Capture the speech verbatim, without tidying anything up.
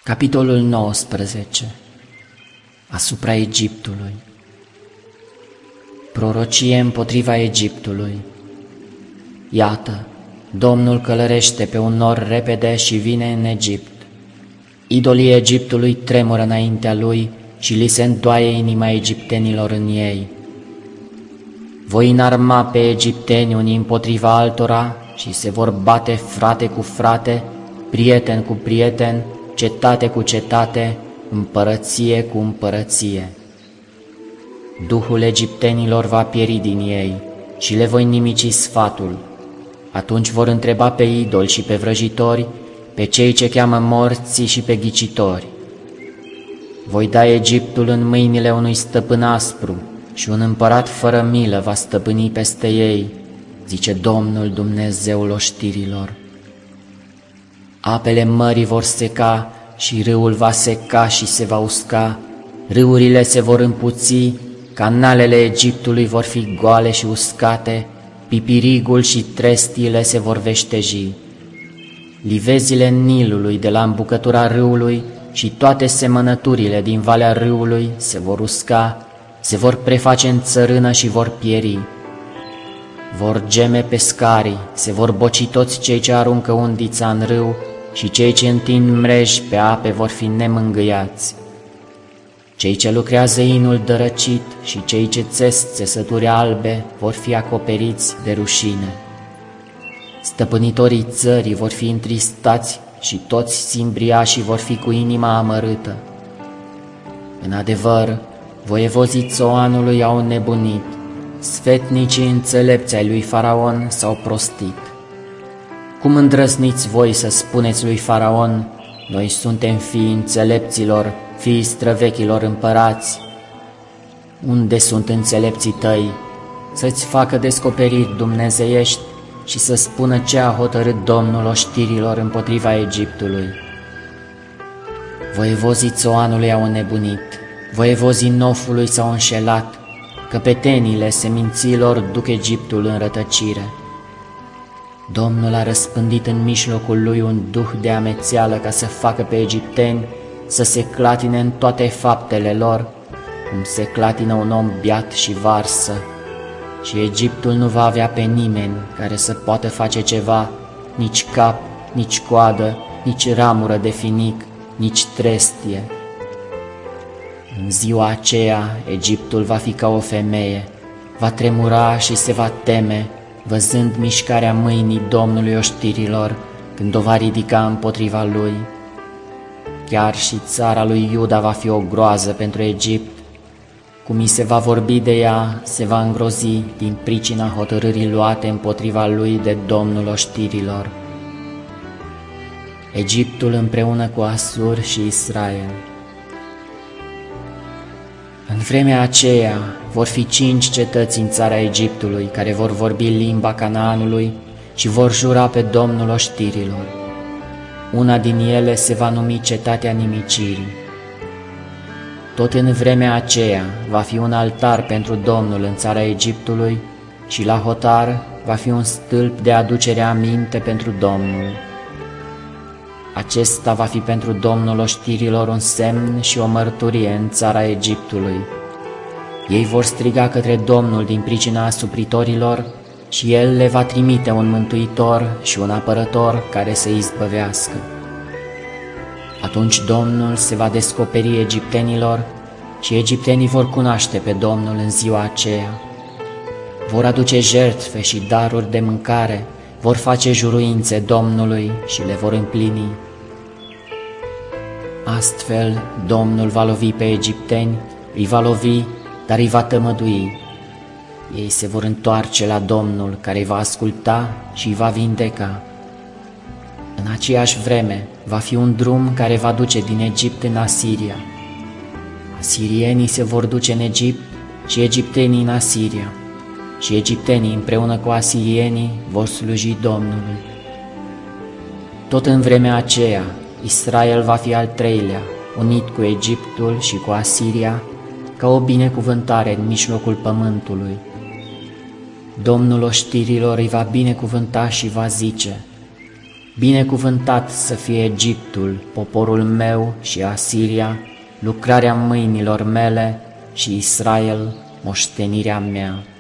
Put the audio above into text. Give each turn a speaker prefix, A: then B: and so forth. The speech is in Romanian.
A: Capitolul nouăsprezece. Asupra Egiptului. Prorocie împotriva Egiptului. Iată, Domnul călărește pe un nor repede și vine în Egipt. Idolii Egiptului tremură înaintea lui și li se îndoaie inima egiptenilor în ei. Voi înarma pe egipteni unii împotriva altora și se vor bate frate cu frate, prieten cu prieten, cetate cu cetate, împărăție cu împărăție. Duhul egiptenilor va pieri din ei și le voi nimici sfatul. Atunci vor întreba pe idoli și pe vrăjitori, pe cei ce cheamă morții și pe ghicitori. Voi da Egiptul în mâinile unui stăpân aspru și un împărat fără milă va stăpâni peste ei, zice Domnul Dumnezeul oștirilor. Apele mării vor seca și râul va seca și se va usca, râurile se vor împuți, canalele Egiptului vor fi goale și uscate, pipirigul și trestiile se vor veșteji. Livezile Nilului de la îmbucătura râului și toate semănăturile din valea râului se vor usca, se vor preface în țărână și vor pieri. Vor geme pescarii, se vor boci toți cei ce aruncă undița în râu și cei ce întind mreji pe ape vor fi nemângâiați. Cei ce lucrează inul dărăcit și cei ce țesc țesături albe vor fi acoperiți de rușine. Stăpânitorii țării vor fi întristați și toți simbriașii vor fi cu inima amărâtă. În adevăr, voievozii Țoanului au nebunit, sfetnicii înțelepți ai lui Faraon s-au prostit. Cum îndrăzniți voi să spuneți lui Faraon, noi suntem fii înțelepților, fii străvechilor împărați? Unde sunt înțelepții tăi? Să-ți facă descoperiri dumnezeiești și să spună ce a hotărât Domnul oștirilor împotriva Egiptului. Voievozii Țoanului au înnebunit, voievozii Nofului s-au înșelat, căpetenile seminților duc Egiptul în rătăcire. Domnul a răspândit în mijlocul lui un duh de amețeală ca să facă pe egipteni să se clatine în toate faptele lor, cum se clatină un om biat și varsă, și Egiptul nu va avea pe nimeni care să poată face ceva, nici cap, nici coadă, nici ramură de finic, nici trestie. În ziua aceea Egiptul va fi ca o femeie, va tremura și se va teme, văzând mișcarea mâinii Domnului oștirilor când o va ridica împotriva lui. Chiar și țara lui Iuda va fi o groază pentru Egipt. Cum i se va vorbi de ea, se va îngrozi din pricina hotărârii luate împotriva lui de Domnul oștirilor. Egiptul împreună cu Asur și Israel. În vremea aceea vor fi cinci cetăți în țara Egiptului care vor vorbi limba Canaanului și vor jura pe Domnul oștirilor. Una din ele se va numi Cetatea Nimicirii. Tot în vremea aceea va fi un altar pentru Domnul în țara Egiptului și la hotar va fi un stâlp de aducere aminte pentru Domnul. Acesta va fi pentru Domnul oștirilor un semn și o mărturie în țara Egiptului. Ei vor striga către Domnul din pricina asupritorilor și El le va trimite un mântuitor și un apărător care să izbăvească. Atunci Domnul se va descoperi egiptenilor și egiptenii vor cunoaște pe Domnul în ziua aceea. Vor aduce jertfe și daruri de mâncare, vor face juruințe Domnului și le vor împlini. Astfel, Domnul va lovi pe egipteni, îi va lovi, dar îi va tămădui. Ei se vor întoarce la Domnul, care îi va asculta și îi va vindeca. În aceeași vreme va fi un drum care va duce din Egipt în Asiria. Asirienii se vor duce în Egipt și egiptenii în Asiria, și egiptenii împreună cu asirienii vor sluji Domnului. Tot în vremea aceea, Israel va fi al treilea, unit cu Egiptul și cu Asiria, ca o binecuvântare în mijlocul pământului. Domnul oștirilor îi va binecuvânta și va zice: Binecuvântat să fie Egiptul, poporul meu și Asiria, lucrarea mâinilor mele și Israel, moștenirea mea.